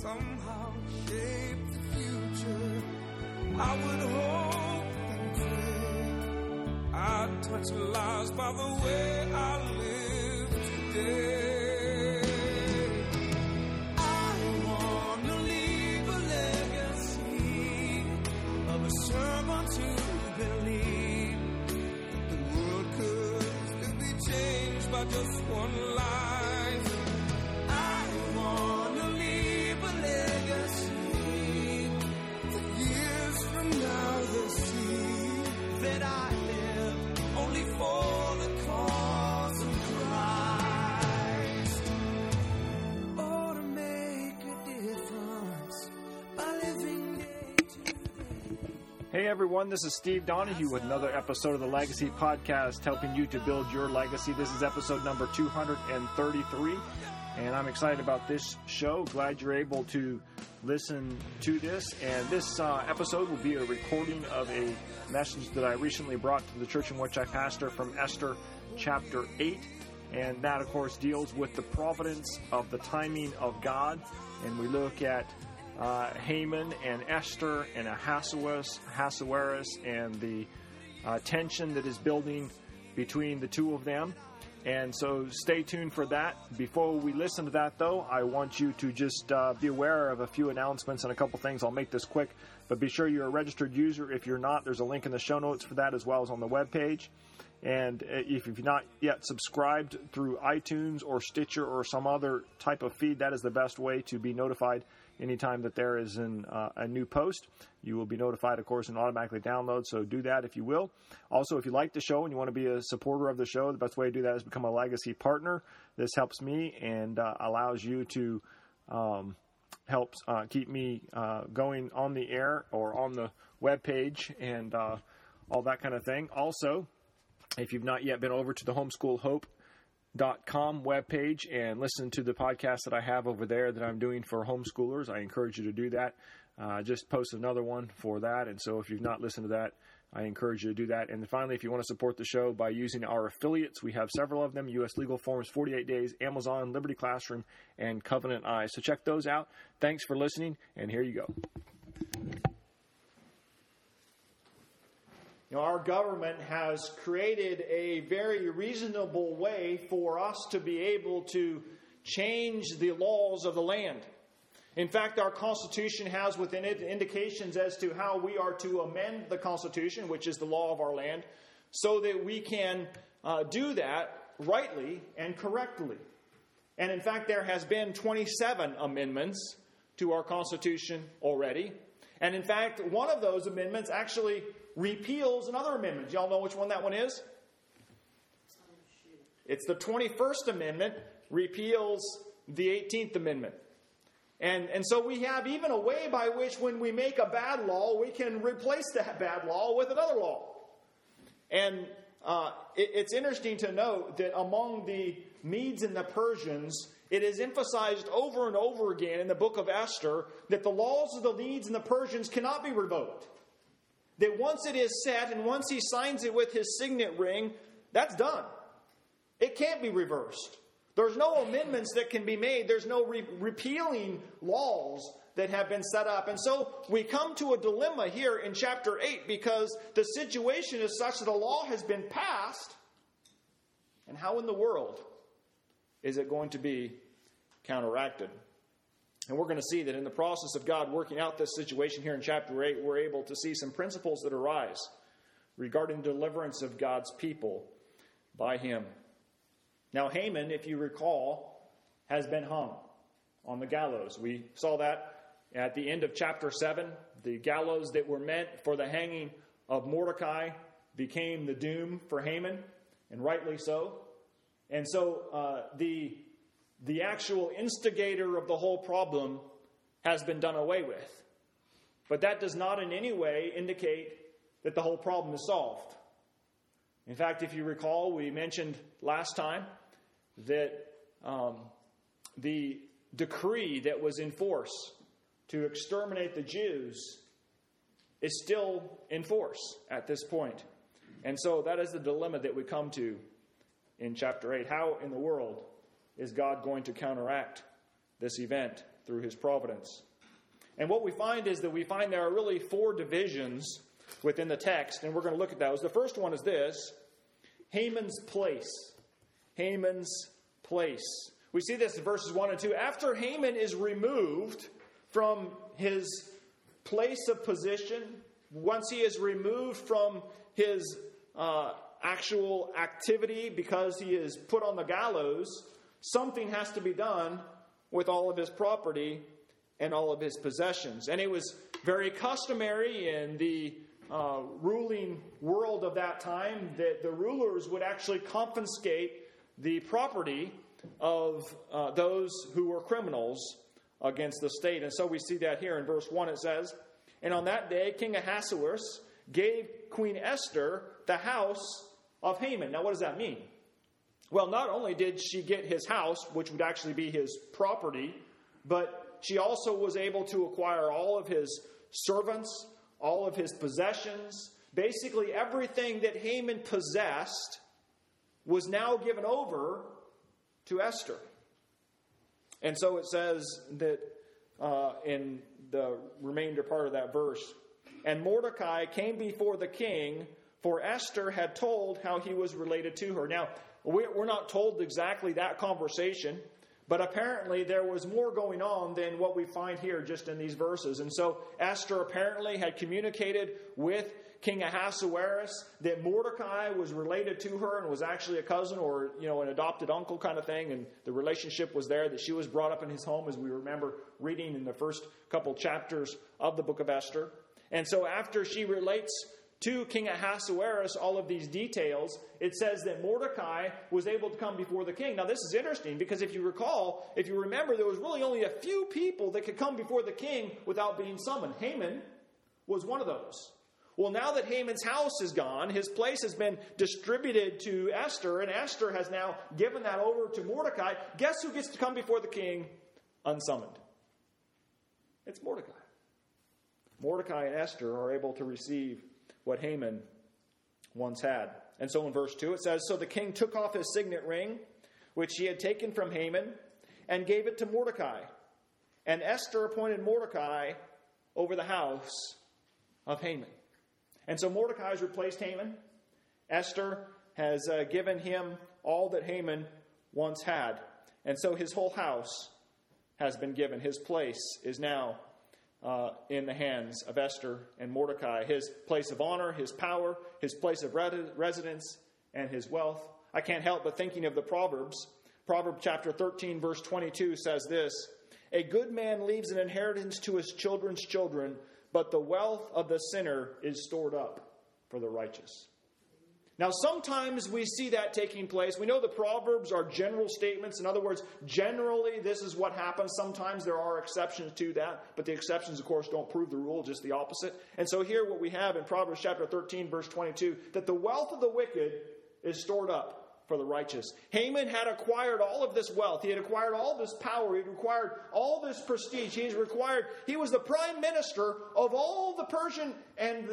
somehow shape the future. I would hope and pray I'd touch lives by the way I live today. I want to leave a legacy of a sermon to believe the world could still be changed by just one life. I want to leave a legacy that years from now they'll see that I live only for the cause of Christ. Or to make a difference by living day to day. Hey everyone, this is Steve Donahue with another episode of the Legacy Podcast, helping you to build your legacy. This is episode number 233, and I'm excited about this show. Glad you're able to listen to this. And this episode will be a recording of a message that I recently brought to the church in which I pastor from Esther chapter 8. And that, of course, deals with the providence of the timing of God. And we look at Haman and Esther and Ahasuerus and the tension that is building between the two of them. And so stay tuned for that. Before we listen to that, though, I want you to just be aware of a few announcements and a couple things. I'll make this quick, but be sure you're a registered user. If you're not, there's a link in the show notes for that, as well as on the webpage. And if you've not yet subscribed through iTunes or Stitcher or some other type of feed, that is the best way to be notified anytime that there is a new post. You will be notified, of course, and automatically download, so do that if you will. Also, if you like the show and you want to be a supporter of the show, the best way to do that is become a Legacy partner. This helps me and allows you to help keep me going on the air or on the webpage and all that kind of thing. Also, if you've not yet been over to the homeschoolhope.com webpage and listen to the podcast that I have over there that I'm doing for homeschoolers, I encourage you to do that. Just post another one for that. And so if you've not listened to that, I encourage you to do that. And finally, if you want to support the show by using our affiliates, we have several of them: U.S. Legal Forms, 48 Days, Amazon, Liberty Classroom, and Covenant Eyes. So check those out. Thanks for listening, and here you go. You know, our government has created a very reasonable way for us to be able to change the laws of the land. In fact, our Constitution has within it indications as to how we are to amend the Constitution, which is the law of our land, so that we can do that rightly and correctly. And in fact, there has been 27 amendments to our Constitution already. And in fact, one of those amendments actually repeals another amendment. Y'all know which one that one is? It's the 21st Amendment repeals the 18th Amendment. And so we have even a way by which when we make a bad law, we can replace that bad law with another law. And it's interesting to note that among the Medes and the Persians, it is emphasized over and over again in the book of Esther that the laws of the Medes and the Persians cannot be revoked. That once it is set and once he signs it with his signet ring, that's done. It can't be reversed. There's no amendments that can be made. There's no repealing laws that have been set up. And so we come to a dilemma here in chapter 8 because the situation is such that a law has been passed. And how in the world is it going to be counteracted? And we're going to see that in the process of God working out this situation here in chapter 8, we're able to see some principles that arise regarding the deliverance of God's people by him. Now, Haman, if you recall, has been hung on the gallows. We saw that at the end of chapter 7. The gallows that were meant for the hanging of Mordecai became the doom for Haman, and rightly so. And so the actual instigator of the whole problem has been done away with. But that does not in any way indicate that the whole problem is solved. In fact, if you recall, we mentioned last time that the decree that was in force to exterminate the Jews is still in force at this point. And so that is the dilemma that we come to in chapter 8. How in the world is God going to counteract this event through his providence. And what we find is that there are really 4 divisions within the text, and we're going to look at those. The first one is this: Haman's place. Haman's place. We see this in verses 1 and 2. After Haman is removed from his place of position, once he is removed from his actual activity because he is put on the gallows, something has to be done with all of his property and all of his possessions. And it was very customary in the ruling world of that time that the rulers would actually confiscate the property of those who were criminals against the state. And so we see that here in verse 1. It says, "And on that day King Ahasuerus gave Queen Esther the house of Haman." Now what does that mean? Well, not only did she get his house, which would actually be his property, but she also was able to acquire all of his servants, all of his possessions. Basically everything that Haman possessed was now given over to Esther. And so it says that in the remainder part of that verse, "And Mordecai came before the king, for Esther had told how he was related to her." Now, we're not told exactly that conversation, but apparently there was more going on than what we find here just in these verses. And so Esther apparently had communicated with King Ahasuerus that Mordecai was related to her and was actually a cousin or, an adopted uncle kind of thing. And the relationship was there, that she was brought up in his home, as we remember reading in the first couple chapters of the book of Esther. And so after she relates to King Ahasuerus all of these details, it says that Mordecai was able to come before the king. Now this is interesting because if you remember, there was really only a few people that could come before the king without being summoned. Haman was one of those. Well, now that Haman's house is gone, his place has been distributed to Esther, and Esther has now given that over to Mordecai. Guess who gets to come before the king unsummoned? It's Mordecai. Mordecai and Esther are able to receive what Haman once had. And so in verse 2 it says, "So the king took off his signet ring, which he had taken from Haman, and gave it to Mordecai. And Esther appointed Mordecai over the house of Haman." And so Mordecai has replaced Haman. Esther has given him all that Haman once had. And so his whole house has been given. His place is now in the hands of Esther and Mordecai. His place of honor, his power, his place of residence, and his wealth. I can't help but thinking of the Proverbs. Proverbs chapter 13, verse 22 says this: "A good man leaves an inheritance to his children's children, but the wealth of the sinner is stored up for the righteous." Now, sometimes we see that taking place. We know the Proverbs are general statements. In other words, generally, this is what happens. Sometimes there are exceptions to that, but the exceptions, of course, don't prove the rule, just the opposite. And so here what we have in Proverbs chapter 13, verse 22, that the wealth of the wicked is stored up for the righteous. Haman had acquired all of this wealth. He had acquired all this power. He had acquired all this prestige. He was the prime minister of all the Persian and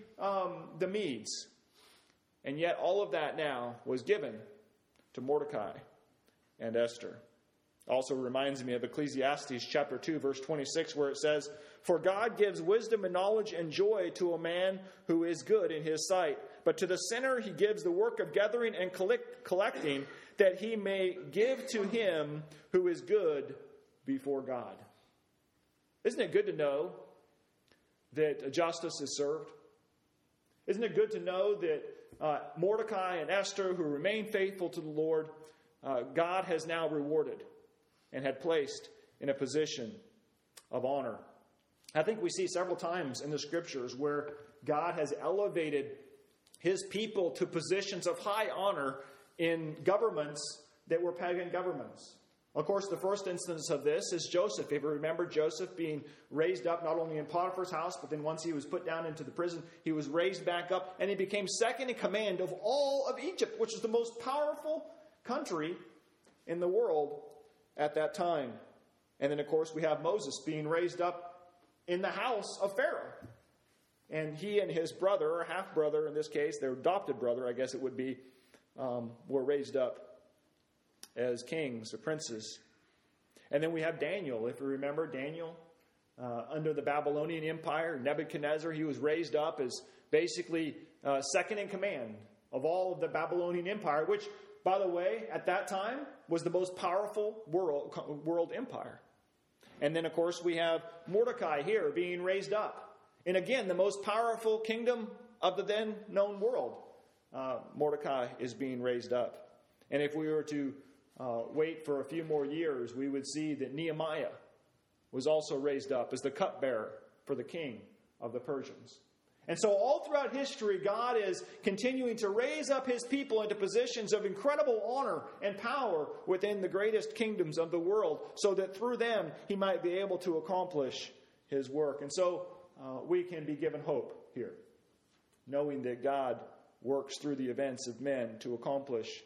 the Medes. And yet all of that now was given to Mordecai and Esther. Also reminds me of Ecclesiastes chapter 2, verse 26, where it says, "For God gives wisdom and knowledge and joy to a man who is good in his sight. But to the sinner he gives the work of gathering and collecting, that he may give to him who is good before God." Isn't it good to know that justice is served? Isn't it good to know that Mordecai and Esther, who remain faithful to the Lord, God has now rewarded and had placed in a position of honor? I think we see several times in the Scriptures where God has elevated his people to positions of high honor in governments that were pagan governments. Of course, the first instance of this is Joseph. If you remember Joseph being raised up not only in Potiphar's house, but then once he was put down into the prison, he was raised back up and he became second in command of all of Egypt, which is the most powerful country in the world at that time. And then, of course, we have Moses being raised up in the house of Pharaoh. And he and his brother, or half-brother in this case, their adopted brother, I guess it would be, were raised up as kings or princes. And then we have Daniel. If you remember Daniel, under the Babylonian Empire, Nebuchadnezzar, he was raised up as basically second in command of all of the Babylonian Empire, which, by the way, at that time was the most powerful world empire. And then, of course, we have Mordecai here being raised up. And again, the most powerful kingdom of the then known world. Mordecai is being raised up. And if we were to wait for a few more years, we would see that Nehemiah was also raised up as the cupbearer for the king of the Persians. And so all throughout history, God is continuing to raise up his people into positions of incredible honor and power within the greatest kingdoms of the world, so that through them he might be able to accomplish his work. And so we can be given hope here, knowing that God works through the events of men to accomplish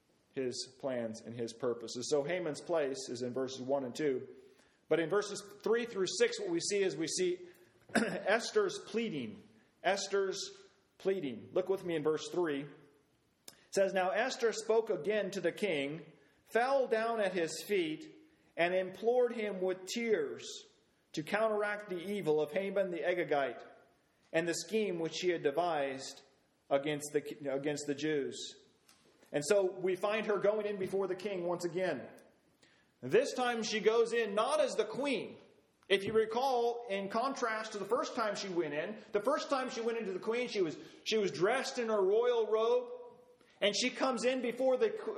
his plans and his purposes. So Haman's place is in verses 1 and 2. But in verses 3 through 6, what we see Esther's pleading. Esther's pleading. Look with me in verse 3. It says, "Now Esther spoke again to the king, fell down at his feet, and implored him with tears to counteract the evil of Haman the Agagite and the scheme which he had devised against the Jews." And so we find her going in before the king once again. This time she goes in not as the queen. If you recall, in contrast to the first time she went in, the first time she went into the queen, she was dressed in her royal robe, and she comes in before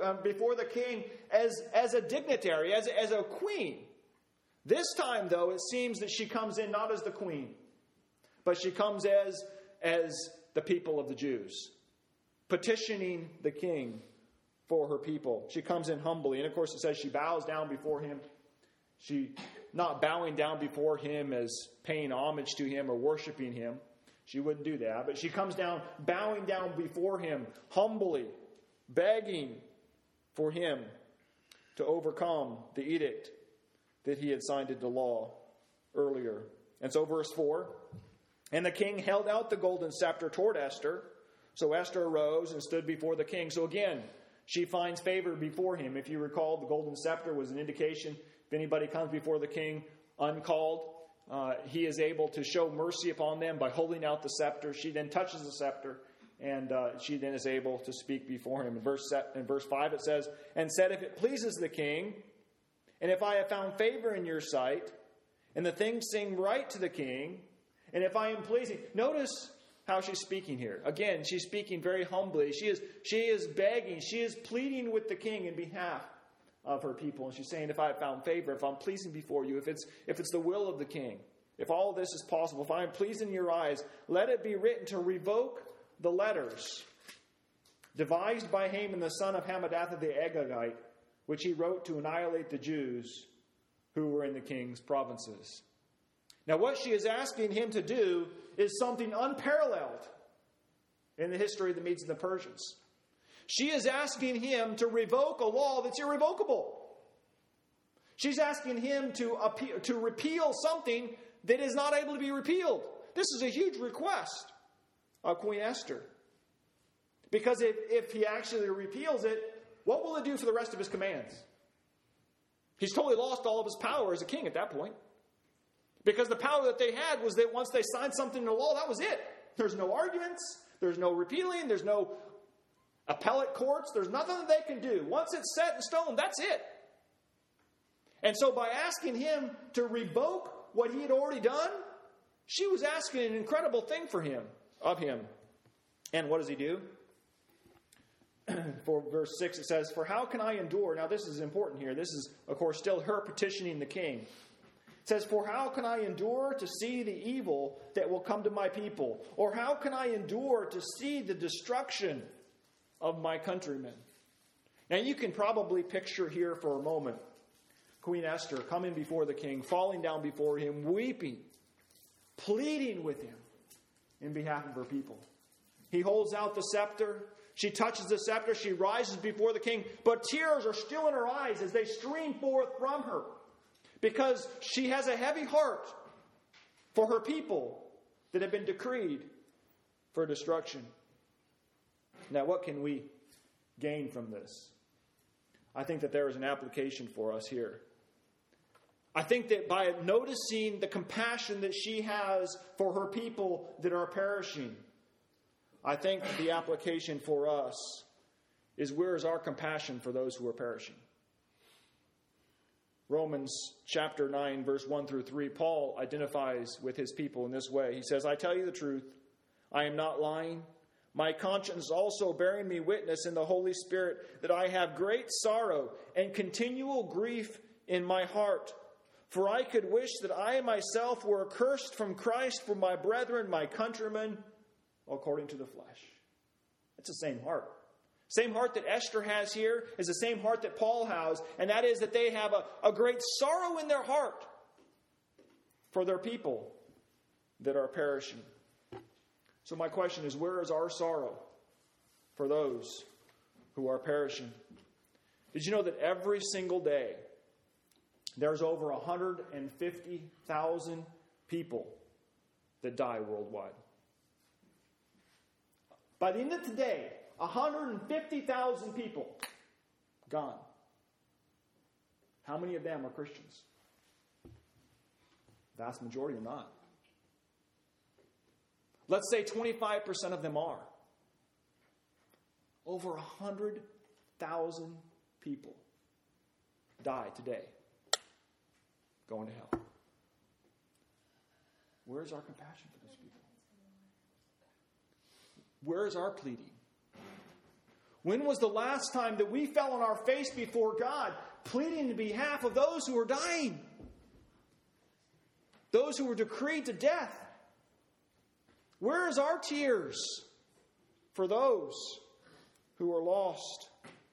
the king as a dignitary, as a queen. This time, though, it seems that she comes in not as the queen, but she comes as the people of the Jews, petitioning the king for her people. She comes in humbly. And of course it says she bows down before him. She not bowing down before him as paying homage to him or worshiping him. She wouldn't do that. But she comes down, bowing down before him, humbly, begging for him to overcome the edict that he had signed into law earlier. And so verse 4, "And the king held out the golden scepter toward Esther. So Esther arose and stood before the king." So again, she finds favor before him. If you recall, the golden scepter was an indication if anybody comes before the king uncalled, he is able to show mercy upon them by holding out the scepter. She then touches the scepter, and she then is able to speak before him. In verse 5 it says, "And said, if it pleases the king, and if I have found favor in your sight, and the things seem right to the king, and if I am pleasing..." Notice how she's speaking here. Again, she's speaking very humbly. She is begging. She is pleading with the king in behalf of her people. And she's saying, if I have found favor, if I'm pleasing before you, if it's the will of the king, if all of this is possible, if I am pleased in your eyes, let it be written to revoke the letters devised by Haman the son of Hammedatha the Agagite, which he wrote to annihilate the Jews who were in the king's provinces. Now, what she is asking him to do is something unparalleled in the history of the Medes and the Persians. She is asking him to revoke a law that's irrevocable. She's asking him to repeal something that is not able to be repealed. This is a huge request of Queen Esther. Because if he actually repeals it, what will it do for the rest of his commands? He's totally lost all of his power as a king at that point. Because the power that they had was that once they signed something into law, that was it. There's no arguments. There's no repealing. There's no appellate courts. There's nothing that they can do. Once it's set in stone, that's it. And so by asking him to revoke what he had already done, she was asking an incredible thing of him. And what does he do? For verse 6 it says, "For how can I endure..." Now this is important here. This is, of course, still her petitioning the king. It says, "For how can I endure to see the evil that will come to my people? Or how can I endure to see the destruction of my countrymen?" Now you can probably picture here for a moment Queen Esther coming before the king, falling down before him, weeping, pleading with him in behalf of her people. He holds out the scepter. She touches the scepter. She rises before the king. But tears are still in her eyes as they stream forth from her, because she has a heavy heart for her people that have been decreed for destruction. Now, what can we gain from this? I think that there is an application for us here. I think that by noticing the compassion that she has for her people that are perishing, I think the application for us is, where is our compassion for those who are perishing? Romans chapter 9, verse 1 through 3, Paul identifies with his people in this way. He says, I tell you the truth, I am not lying. My conscience also bearing me witness in the Holy Spirit that I have great sorrow and continual grief in my heart. For I could wish that I myself were accursed from Christ for my brethren, my countrymen, according to the flesh. It's the same heart. Same heart that Esther has here is the same heart that Paul has, and that is that they have a great sorrow in their heart for their people that are perishing. So my question is, where is our sorrow for those who are perishing? Did you know that every single day there's over 150,000 people that die worldwide? By the end of today, 150,000 people gone. How many of them are Christians? Vast majority are not. Let's say 25% of them are. Over 100,000 people die today, going to hell. Where is our compassion for those people? Where is our pleading? When was the last time that we fell on our face before God, pleading in behalf of those who are dying? Those who were decreed to death? Where is our tears for those who are lost?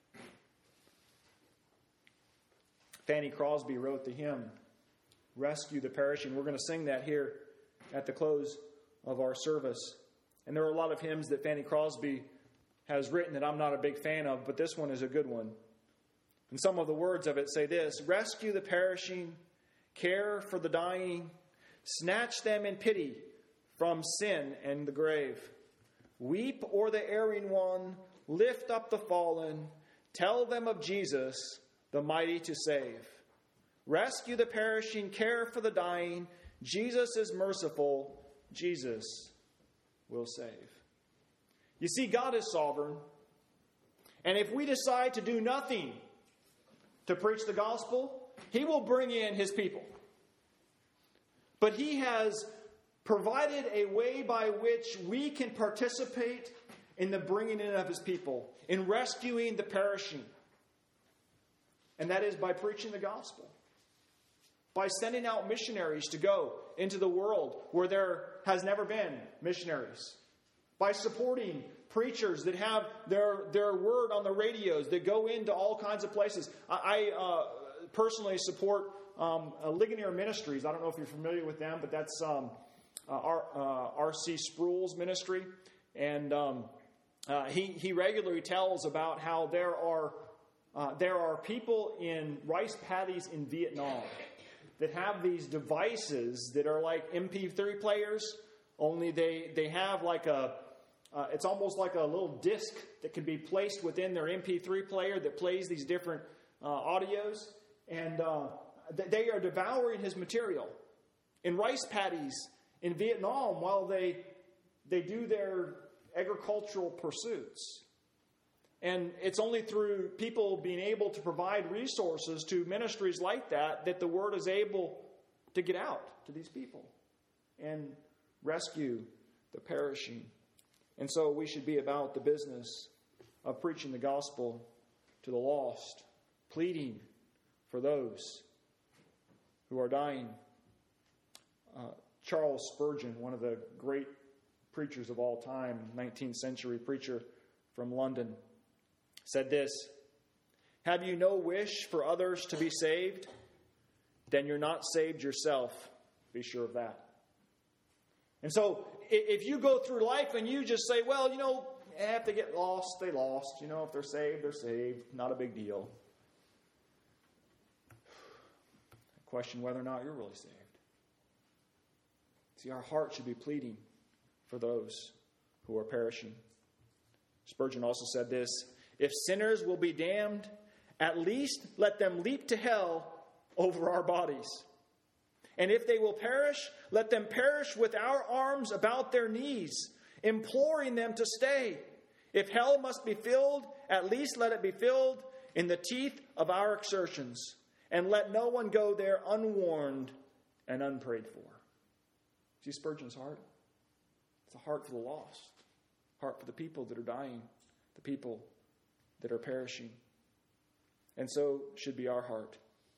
Fanny Crosby wrote the hymn, Rescue the Perishing. We're going to sing that here at the close of our service. And there are a lot of hymns that Fanny Crosby has written that I'm not a big fan of, but this one is a good one. And some of the words of it say this: rescue the perishing, care for the dying, snatch them in pity from sin and the grave. Weep o'er the erring one, lift up the fallen, tell them of Jesus, the mighty to save. Rescue the perishing, care for the dying. Jesus is merciful, Jesus will save. You see, God is sovereign. And if we decide to do nothing to preach the gospel, He will bring in His people. But He has provided a way by which we can participate in the bringing in of His people, in rescuing the perishing. And that is by preaching the gospel. By sending out missionaries to go into the world where there has never been missionaries. By supporting preachers that have their word on the radios, that go into all kinds of places. I personally support Ligonier Ministries. I don't know if you're familiar with them, but that's R.C. Sproul's ministry. And he regularly tells about how there are people in rice paddies in Vietnam that have these devices that are like MP3 players, only they have like it's almost like a little disc that can be placed within their MP3 player that plays these different audios. And they are devouring his material in rice paddies in Vietnam while they do their agricultural pursuits. And it's only through people being able to provide resources to ministries like that that the word is able to get out to these people and rescue the perishing. And so we should be about the business of preaching the gospel to the lost, pleading for those who are dying. Charles Spurgeon, one of the great preachers of all time, 19th century preacher from London, said this: have you no wish for others to be saved? Then you're not saved yourself. Be sure of that. And so if you go through life and you just say, well, if they get lost, they lost. If they're saved, they're saved. Not a big deal. Question whether or not you're really saved. See, our heart should be pleading for those who are perishing. Spurgeon also said this: if sinners will be damned, at least let them leap to hell over our bodies. And if they will perish, let them perish with our arms about their knees, imploring them to stay. If hell must be filled, at least let it be filled in the teeth of our exertions. And let no one go there unwarned and unprayed for. See Spurgeon's heart? It's a heart for the lost. Heart for the people that are dying. The people that are perishing. And so should be our heart.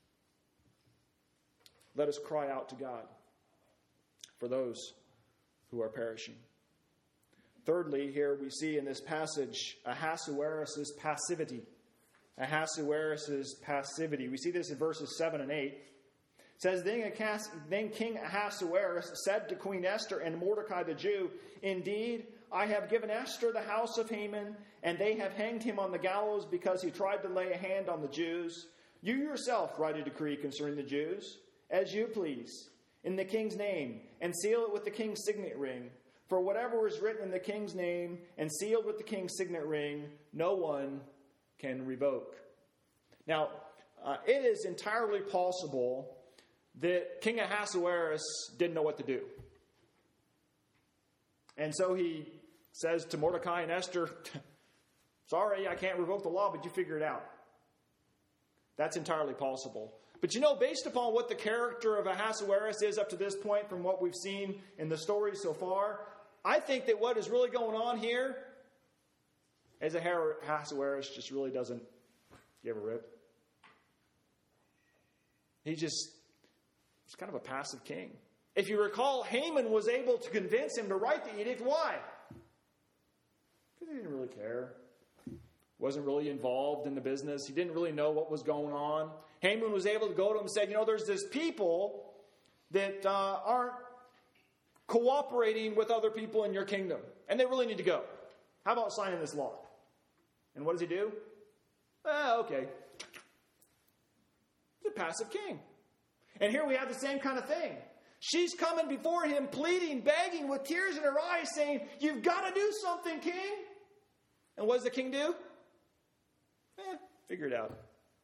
Let us cry out to God for those who are perishing. Thirdly, here we see in this passage Ahasuerus' passivity. Ahasuerus' passivity. We see this in verses 7 and 8. It says, Then King Ahasuerus said to Queen Esther and Mordecai the Jew, Indeed, I have given Esther the house of Haman, and they have hanged him on the gallows because he tried to lay a hand on the Jews. You yourself write a decree concerning the Jews, as you please, in the king's name, and seal it with the king's signet ring. For whatever is written in the king's name and sealed with the king's signet ring, no one can revoke. Now, it is entirely possible that King Ahasuerus didn't know what to do. And so he says to Mordecai and Esther, sorry, I can't revoke the law, but you figure it out. That's entirely possible. But based upon what the character of Ahasuerus is up to this point from what we've seen in the story so far, I think that what is really going on here is Ahasuerus just really doesn't give a rip. He's kind of a passive king. If you recall, Haman was able to convince him to write the edict. Why? Because he didn't really care. Wasn't really involved in the business. He didn't really know what was going on. Haman was able to go to him and say, there's this people that aren't cooperating with other people in your kingdom. And they really need to go. How about signing this law? And what does he do? Okay. He's a passive king. And here we have the same kind of thing. She's coming before him, pleading, begging with tears in her eyes, saying, you've got to do something, king. And what does the king do? Figure it out.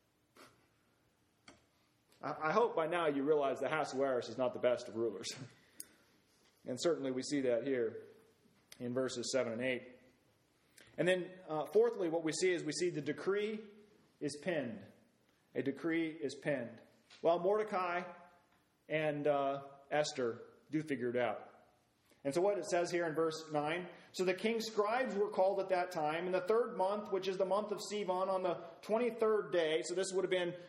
I hope by now you realize that Ahasuerus is not the best of rulers. And certainly we see that here in verses 7 and 8. And then fourthly, what we see is the decree is penned. A decree is penned. Well, Mordecai and Esther do figure it out. And so what it says here in verse 9, so the king's scribes were called at that time in the 3rd month, which is the month of Sivan, on the 23rd day. So this would have been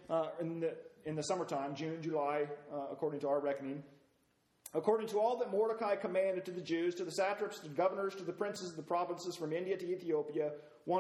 in the summertime, June, July, according to our reckoning. According to all that Mordecai commanded to the Jews, to the satraps, to the governors, to the princes of the provinces from India to Ethiopia,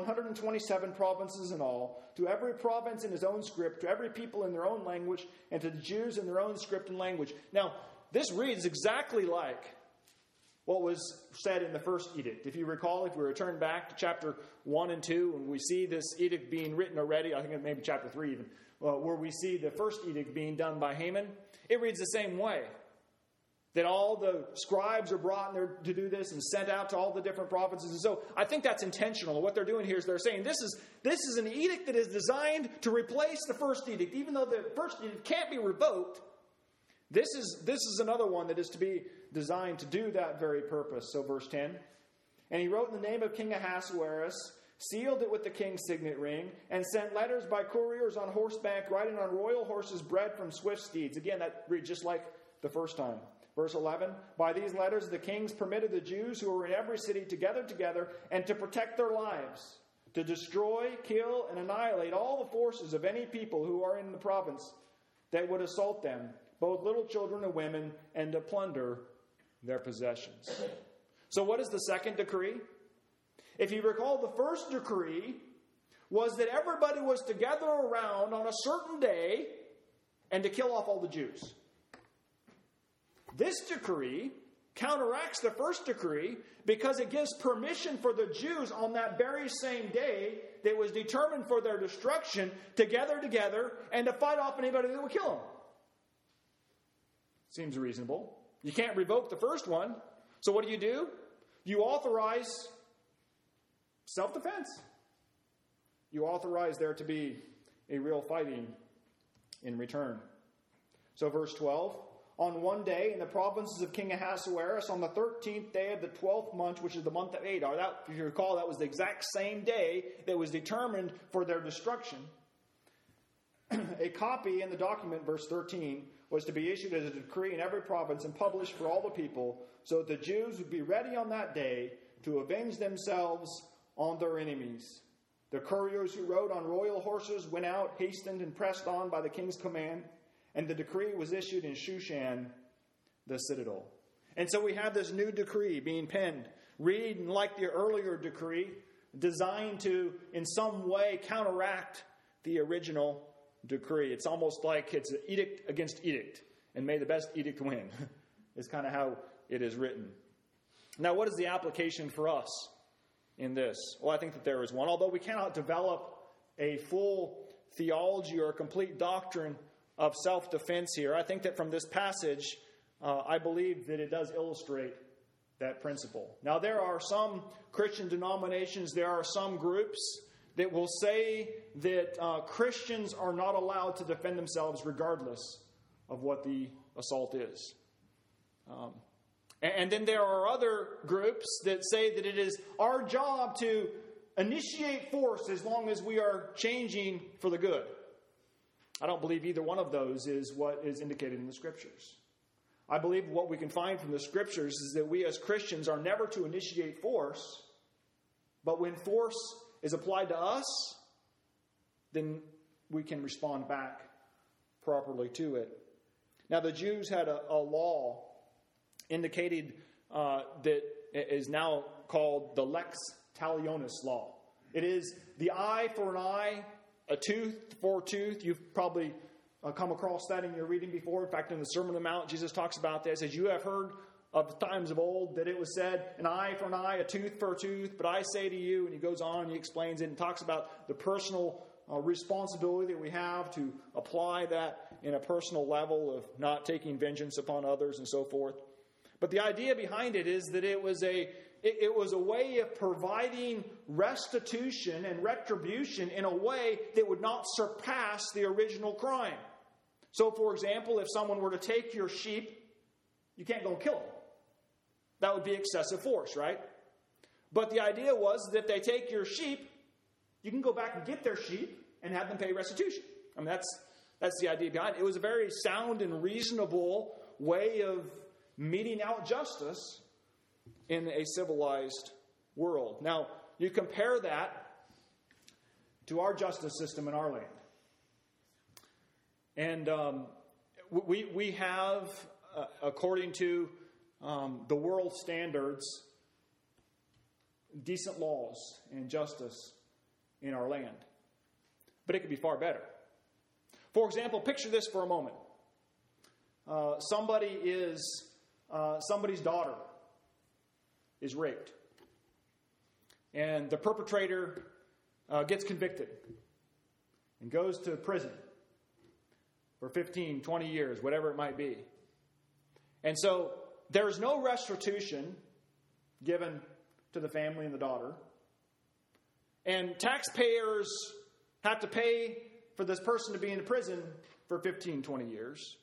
127 provinces in all, to every province in his own script, to every people in their own language, and to the Jews in their own script and language. Now, this reads exactly like what was said in the first edict. If you recall, if we return back to chapter 1 and 2, and we see this edict being written already, I think it may be chapter 3 even, where we see the first edict being done by Haman, it reads the same way. That all the scribes are brought in there to do this and sent out to all the different provinces. And so I think that's intentional. What they're doing here is they're saying this is an edict that is designed to replace the first edict. Even though the first edict can't be revoked, this is another one that is to be designed to do that very purpose. So verse 10, and he wrote in the name of King Ahasuerus, sealed it with the king's signet ring, and sent letters by couriers on horseback, riding on royal horses bred from swift steeds. Again, that reads just like the first time. Verse 11, by these letters the kings permitted the Jews who were in every city to gather together and to protect their lives, to destroy, kill, and annihilate all the forces of any people who are in the province that would assault them, both little children and women, and to plunder their possessions. So what is the second decree? If you recall, the first decree was that everybody was to gather around on a certain day and to kill off all the Jews. This decree counteracts the first decree because it gives permission for the Jews on that very same day that was determined for their destruction to gather together and to fight off anybody that would kill them. Seems reasonable. You can't revoke the first one. So what do? You authorize self-defense. You authorize there to be a real fighting in return. So verse 12, on one day in the provinces of King Ahasuerus on the 13th day of the 12th month, which is the month of Adar. That, if you recall, that was the exact same day that was determined for their destruction. A copy in the document, verse 13, was to be issued as a decree in every province and published for all the people, so that the Jews would be ready on that day to avenge themselves on their enemies. The couriers who rode on royal horses went out, hastened, and pressed on by the king's command, and the decree was issued in Shushan, the citadel. And so we have this new decree being penned. Read, and like the earlier decree, designed to, in some way, counteract the original decree. It's almost like it's an edict against edict, and may the best edict win, is kind of how it is written. Now, what is the application for us in this? Well, I think that there is one. Although we cannot develop a full theology or a complete doctrine of self-defense here, I think that from this passage, I believe that it does illustrate that principle. Now, there are some Christian denominations, there are some groups that will say that Christians are not allowed to defend themselves regardless of what the assault is. And then there are other groups that say that it is our job to initiate force as long as we are changing for the good. I don't believe either one of those is what is indicated in the Scriptures. I believe what we can find from the Scriptures is that we as Christians are never to initiate force, but when force is applied to us, then we can respond back properly to it. Now, the Jews had a law indicated that is now called the Lex Talionis law. It is the eye for an eye, a tooth for a tooth. You've probably come across that in your reading before. In fact, in the Sermon on the Mount, Jesus talks about this. As you have heard of the times of old that it was said, an eye for an eye, a tooth for a tooth. But I say to you, and he goes on, he explains it and talks about the personal responsibility that we have to apply that in a personal level of not taking vengeance upon others and so forth. But the idea behind it is that it was a way of providing restitution and retribution in a way that would not surpass the original crime. So, for example, if someone were to take your sheep, you can't go and kill them. That would be excessive force, right? But the idea was that if they take your sheep, you can go back and get their sheep and have them pay restitution. I mean, that's the idea behind it. It was a very sound and reasonable way of meting out justice in a civilized world. Now, you compare that to our justice system in our land. And we have, according to the world standards, decent laws and justice in our land. But it could be far better. For example, picture this for a moment. Somebody's daughter is raped. And the perpetrator gets convicted and goes to prison for 15, 20 years, whatever it might be. And so there is no restitution given to the family and the daughter. And taxpayers have to pay for this person to be in prison for 15, 20 years.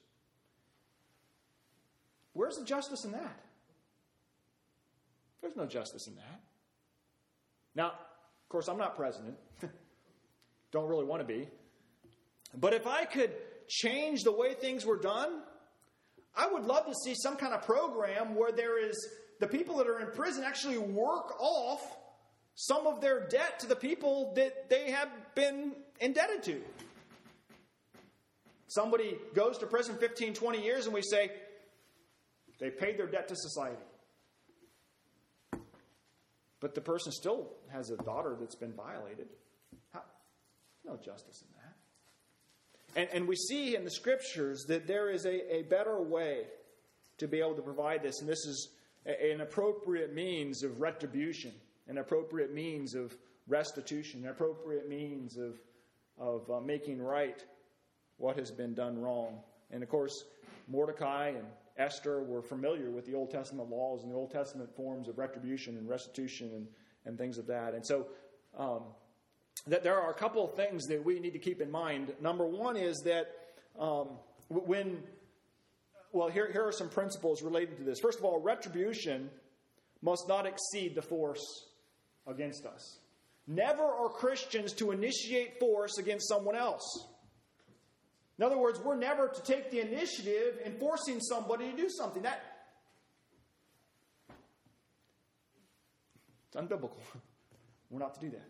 Where's the justice in that? There's no justice in that. Now, of course, I'm not president. Don't really want to be. But if I could change the way things were done, I would love to see some kind of program where there is the people that are in prison actually work off some of their debt to the people that they have been indebted to. Somebody goes to prison 15, 20 years and we say, they paid their debt to society. But the person still has a daughter that's been violated. No justice in that. And we see in the Scriptures that there is a better way to be able to provide this. And this is an appropriate means of retribution, an appropriate means of restitution, an appropriate means of making right what has been done wrong. And of course, Mordecai and Esther were familiar with the Old Testament laws and the Old Testament forms of retribution and restitution and things of that. And so that there are a couple of things that we need to keep in mind. Number one is that when well, here are some principles related to this. First of all, retribution must not exceed the force against us. Never are Christians to initiate force against someone else. In other words, we're never to take the initiative in forcing somebody to do something. It's unbiblical. We're not to do that.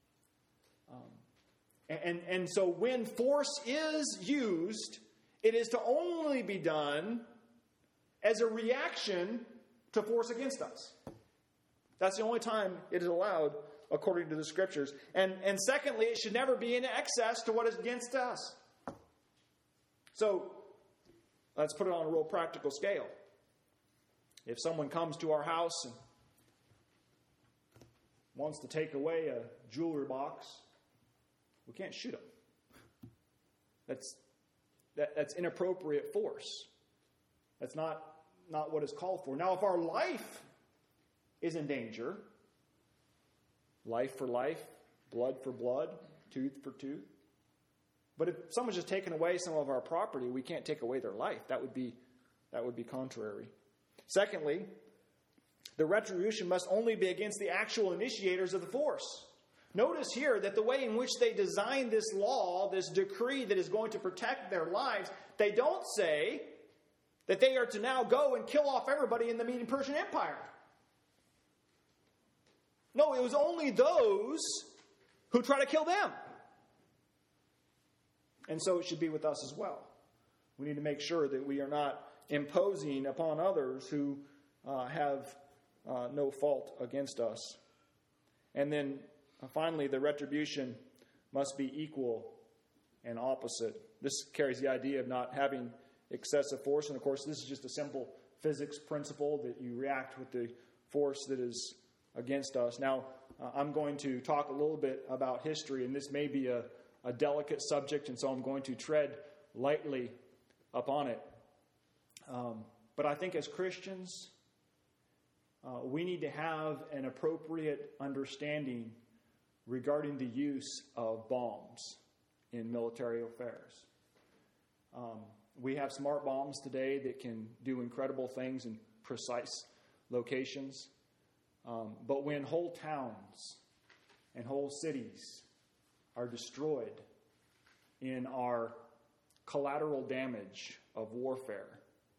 And so when force is used, it is to only be done as a reaction to force against us. That's the only time it is allowed according to the Scriptures. And secondly, it should never be in excess to what is against us. So let's put it on a real practical scale. If someone comes to our house and wants to take away a jewelry box, we can't shoot them. That's inappropriate force. That's not what is called for. Now, if our life is in danger, life for life, blood for blood, tooth for tooth. But if someone's just taken away some of our property, we can't take away their life. That would be contrary. Secondly, the retribution must only be against the actual initiators of the force. Notice here that the way in which they designed this law, this decree that is going to protect their lives, they don't say that they are to now go and kill off everybody in the Median Persian Empire. No, it was only those who try to kill them. And so it should be with us as well. We need to make sure that we are not imposing upon others who have no fault against us. And then finally, the retribution must be equal and opposite. This carries the idea of not having excessive force. And of course, this is just a simple physics principle that you react with the force that is against us. Now, I'm going to talk a little bit about history, and this may be a delicate subject, and so I'm going to tread lightly upon it. But I think as Christians, we need to have an appropriate understanding regarding the use of bombs in military affairs. We have smart bombs today that can do incredible things in precise locations. But when whole towns and whole cities are destroyed in our collateral damage of warfare,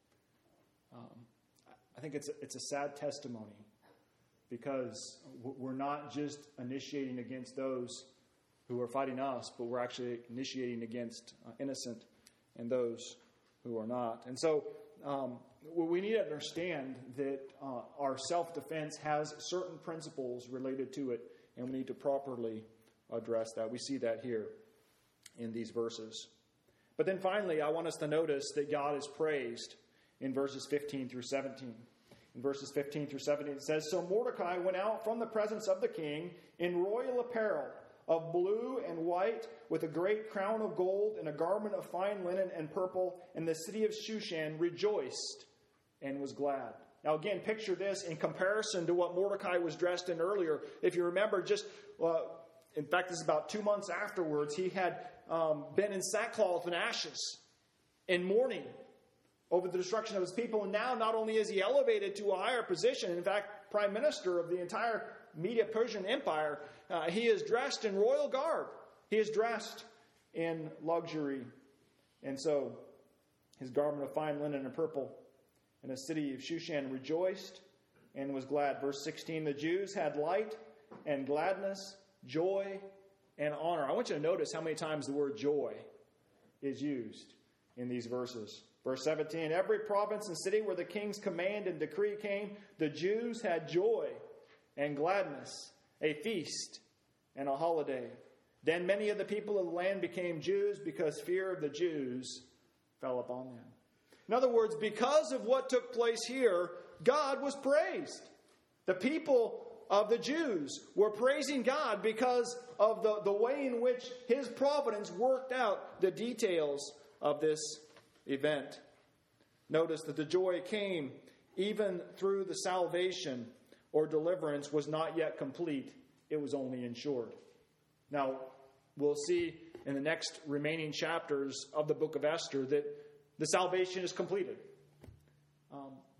I think it's a sad testimony, because we're not just initiating against those who are fighting us, but we're actually initiating against innocent and those who are not. And so we need to understand that our self-defense has certain principles related to it, and we need to properly address that. We see that here in these verses. But then finally, I want us to notice that God is praised in verses 15 through 17. In verses 15 through 17, it says, "So Mordecai went out from the presence of the king in royal apparel of blue and white, with a great crown of gold and a garment of fine linen and purple, and the city of Shushan rejoiced and was glad." Now again, picture this in comparison to what Mordecai was dressed in earlier. If you remember, in fact, this is about 2 months afterwards, he had been in sackcloth and ashes in mourning over the destruction of his people. And now not only is he elevated to a higher position, in fact, prime minister of the entire Medo-Persian Empire, he is dressed in royal garb. He is dressed in luxury. And so his garment of fine linen and purple, and the city of Shushan rejoiced and was glad. Verse 16, "The Jews had light and gladness, joy and honor." I want you to notice how many times the word joy is used in these verses. Verse 17, "Every province and city where the king's command and decree came, the Jews had joy and gladness, a feast and a holiday. Then many of the people of the land became Jews, because fear of the Jews fell upon them." In other words, because of what took place here, God was praised. The people of the Jews were praising God because of the way in which his providence worked out the details of this event. Notice that the joy came even through the salvation or deliverance was not yet complete. It was only ensured. Now, we'll see in the next remaining chapters of the book of Esther that the salvation is completed.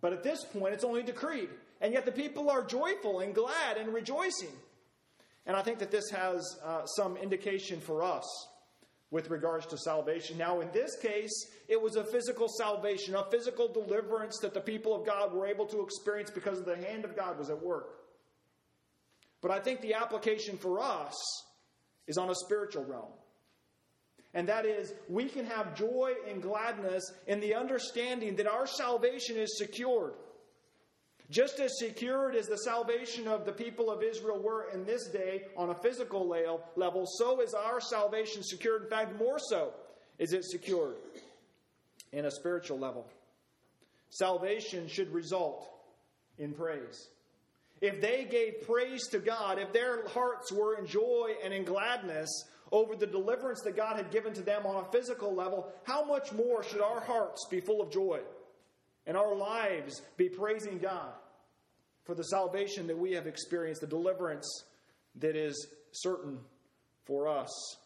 But at this point, it's only decreed. And yet the people are joyful and glad and rejoicing. And I think that this has some indication for us with regards to salvation. Now, in this case, it was a physical salvation, a physical deliverance that the people of God were able to experience because the hand of God was at work. But I think the application for us is on a spiritual realm. And that is, we can have joy and gladness in the understanding that our salvation is secured. Just as secured as the salvation of the people of Israel were in this day on a physical level, so is our salvation secured. In fact, more so is it secured in a spiritual level. Salvation should result in praise. If they gave praise to God, if their hearts were in joy and in gladness over the deliverance that God had given to them on a physical level, how much more should our hearts be full of joy and our lives be praising God for the salvation that we have experienced, the deliverance that is certain for us?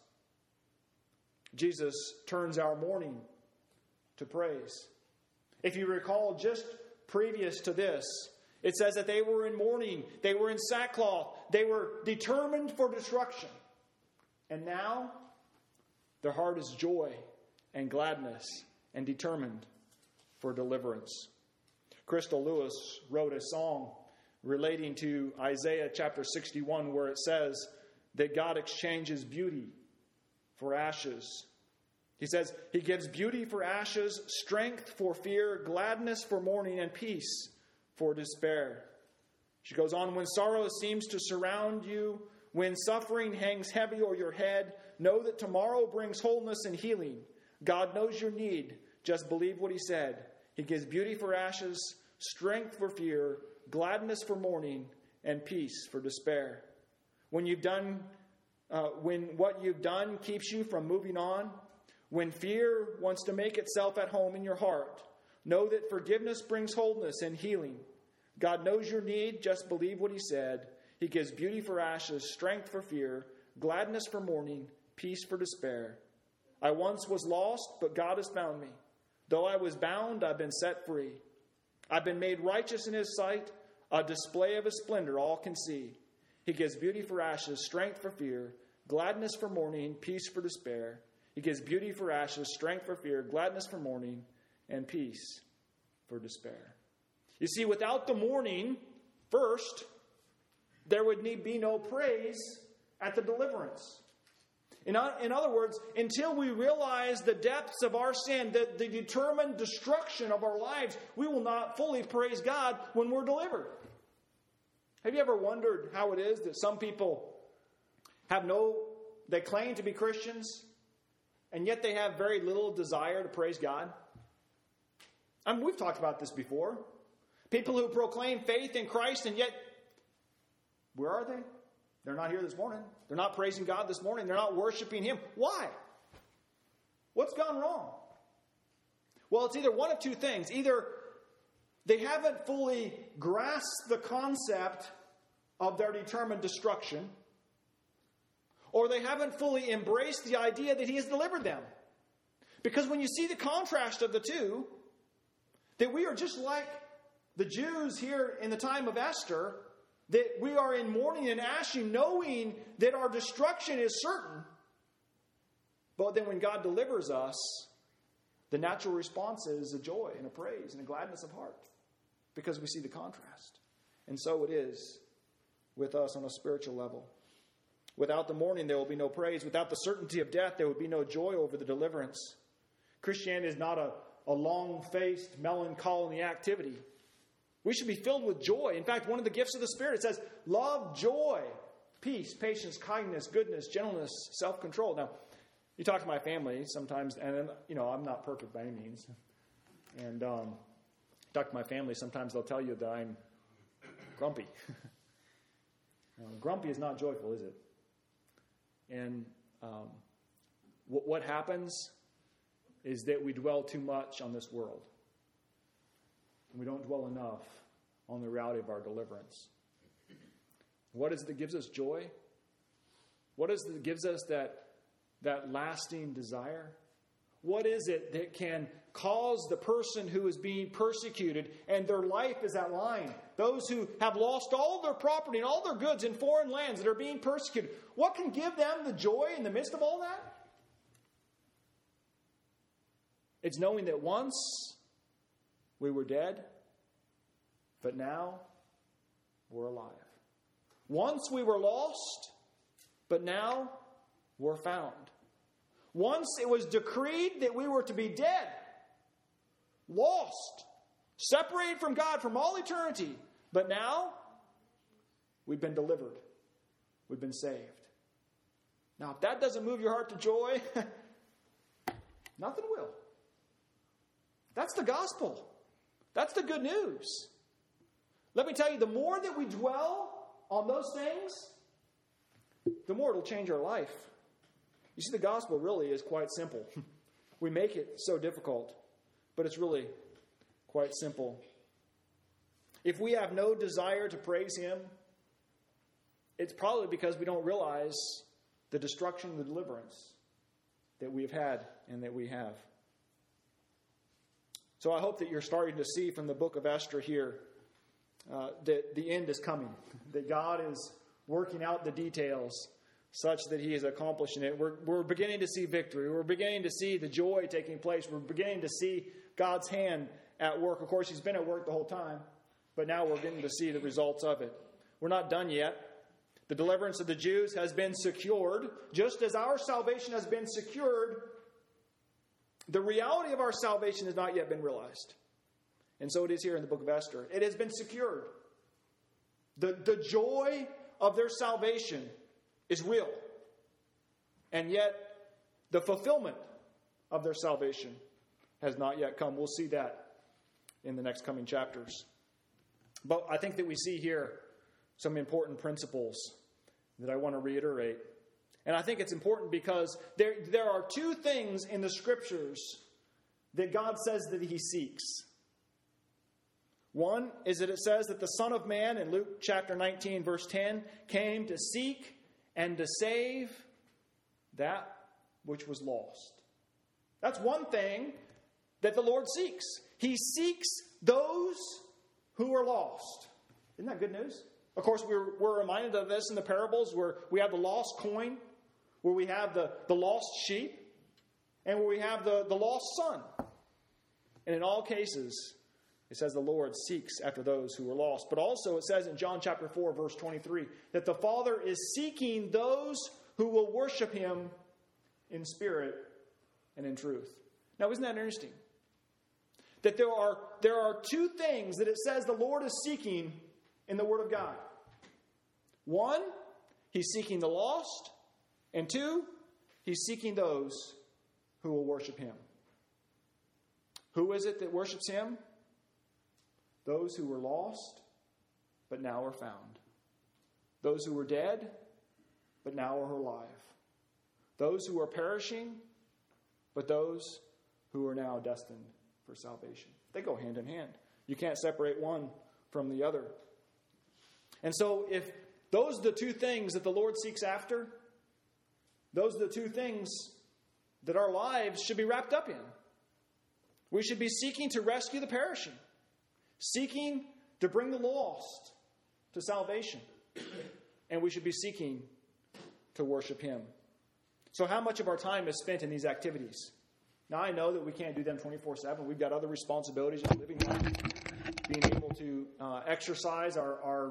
Jesus turns our mourning to praise. If you recall, just previous to this, it says that they were in mourning, they were in sackcloth, they were determined for destruction. And now, their heart is joy and gladness and determined for deliverance. Crystal Lewis wrote a song relating to Isaiah chapter 61 where it says that God exchanges beauty for ashes. He says, He gives beauty for ashes, strength for fear, gladness for mourning, and peace for despair. She goes on, when sorrow seems to surround you, when suffering hangs heavy o'er your head, know that tomorrow brings wholeness and healing. God knows your need. Just believe what He said. He gives beauty for ashes, strength for fear, gladness for mourning, and peace for despair. When what you've done keeps you from moving on, when fear wants to make itself at home in your heart, know that forgiveness brings wholeness and healing. God knows your need. Just believe what He said. He gives beauty for ashes, strength for fear, gladness for mourning, peace for despair. I once was lost, but God has found me. Though I was bound, I've been set free. I've been made righteous in His sight, a display of His splendor all can see. He gives beauty for ashes, strength for fear, gladness for mourning, peace for despair. He gives beauty for ashes, strength for fear, gladness for mourning, and peace for despair. You see, without the mourning, first, there would be no praise at the deliverance. In other words, until we realize the depths of our sin, the determined destruction of our lives, we will not fully praise God when we're delivered. Have you ever wondered how it is that some people they claim to be Christians, and yet they have very little desire to praise God? We've talked about this before. People who proclaim faith in Christ, and yet, where are they? They're not here this morning. They're not praising God this morning. They're not worshiping Him. Why? What's gone wrong? Well, it's either one of two things. Either they haven't fully grasped the concept of their determined destruction, or they haven't fully embraced the idea that He has delivered them. Because when you see the contrast of the two, that we are just like the Jews here in the time of Esther, that we are in mourning and ashes, knowing that our destruction is certain. But then when God delivers us, the natural response is a joy and a praise and a gladness of heart, because we see the contrast. And so it is with us on a spiritual level. Without the mourning, there will be no praise. Without the certainty of death, there would be no joy over the deliverance. Christianity is not a long-faced melancholy activity. We should be filled with joy. In fact, one of the gifts of the Spirit, it says, love, joy, peace, patience, kindness, goodness, gentleness, self-control. Now, you talk to my family sometimes, and I'm not perfect by any means. And talk to my family, sometimes they'll tell you that I'm grumpy. Grumpy is not joyful, is it? And what happens is that we dwell too much on this world. And we don't dwell enough on the reality of our deliverance. What is it that gives us joy? What is it that gives us that lasting desire? What is it that can cause the person who is being persecuted and their life is at line, those who have lost all their property and all their goods in foreign lands that are being persecuted, what can give them the joy in the midst of all that? It's knowing that once we were dead, but now we're alive. Once we were lost, but now we're found. Once it was decreed that we were to be dead, lost, separated from God from all eternity, but now we've been delivered. We've been saved. Now, if that doesn't move your heart to joy, nothing will. That's the gospel. That's the good news. Let me tell you, the more that we dwell on those things, the more it'll change our life. You see, the gospel really is quite simple. We make it so difficult, but it's really quite simple. If we have no desire to praise Him, it's probably because we don't realize the destruction and the deliverance that we've had and that we have. So I hope that you're starting to see from the book of Esther here that the end is coming, that God is working out the details such that He is accomplishing it. We're beginning to see victory. We're beginning to see the joy taking place. We're beginning to see God's hand at work. Of course, He's been at work the whole time, but now we're getting to see the results of it. We're not done yet. The deliverance of the Jews has been secured, just as our salvation has been secured. The reality of our salvation has not yet been realized. And so it is here in the book of Esther. It has been secured. The joy of their salvation is real. And yet, the fulfillment of their salvation has not yet come. We'll see that in the next coming chapters. But I think that we see here some important principles that I want to reiterate. And I think it's important because there are two things in the Scriptures that God says that He seeks. One is that it says that the Son of Man in Luke chapter 19, verse 10, came to seek and to save that which was lost. That's one thing that the Lord seeks. He seeks those who are lost. Isn't that good news? Of course, we're reminded of this in the parables where we have the lost coin, where we have the lost sheep, and where we have the lost son. And in all cases, it says the Lord seeks after those who are lost. But also it says in John chapter 4, verse 23, that the Father is seeking those who will worship Him in spirit and in truth. Now, isn't that interesting? That there are two things that it says the Lord is seeking in the Word of God. One, He's seeking the lost. And two, He's seeking those who will worship Him. Who is it that worships Him? Those who were lost, but now are found. Those who were dead, but now are alive. Those who are perishing, but those who are now destined for salvation. They go hand in hand. You can't separate one from the other. And so if those are the two things that the Lord seeks after, those are the two things that our lives should be wrapped up in. We should be seeking to rescue the perishing, seeking to bring the lost to salvation, and we should be seeking to worship Him. So how much of our time is spent in these activities? Now, I know that we can't do them 24/7. We've got other responsibilities of living life, being able to exercise our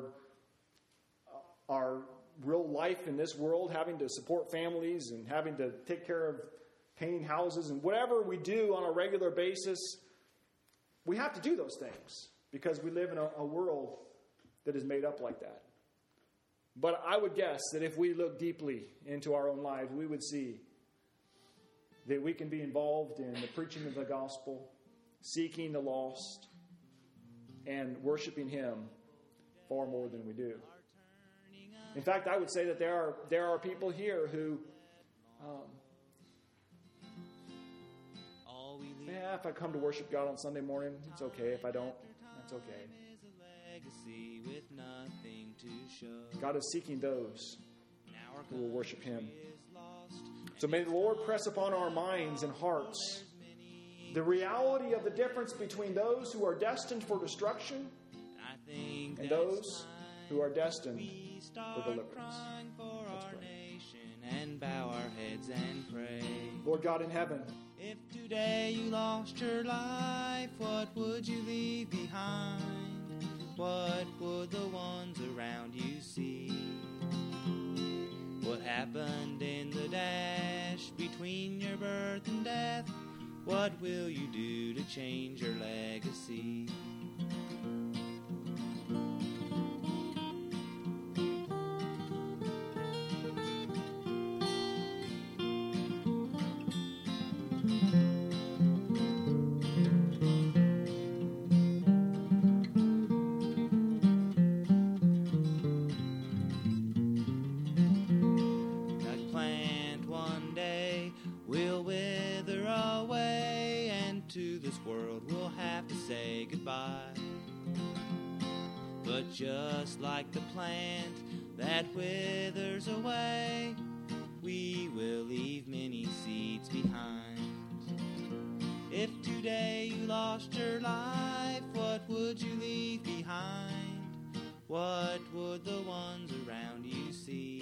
real life in this world, having to support families and having to take care of painting houses and whatever we do on a regular basis. We have to do those things because we live in a world that is made up like that. But I would guess that if we look deeply into our own lives, we would see that we can be involved in the preaching of the gospel, seeking the lost, and worshiping Him far more than we do. In fact, I would say that there are people here who, if I come to worship God on Sunday morning, it's okay. If I don't, that's okay. God is seeking those who will worship Him. So may the Lord press upon our minds and hearts The reality of the difference between those who are destined for destruction and those who are destined for deliverance. Let's pray. And bow our heads and pray. Lord God in heaven, if today you lost your life, what would you leave behind? What would the ones around you see? What happened in the dash between your birth and death? What will you do to change your legacy? But just like the plant that withers away, we will leave many seeds behind. If today you lost your life, what would you leave behind? What would the ones around you see?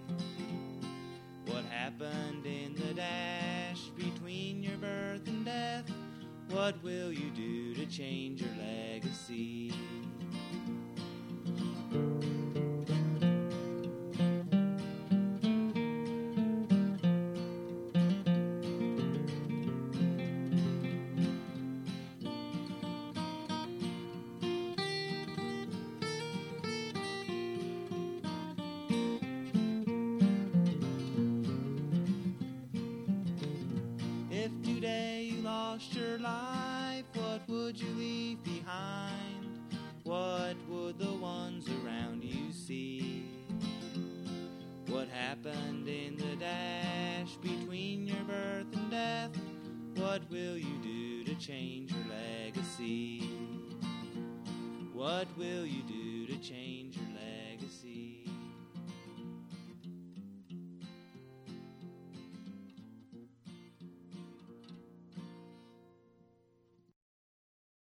What happened in the dash between your birth and death? What will you do to change your legacy? If today you lost your life, what would you leave behind? What would the ones around you see? What happened in the dash between your birth and death? What will you do to change your legacy? What will you do to change your legacy?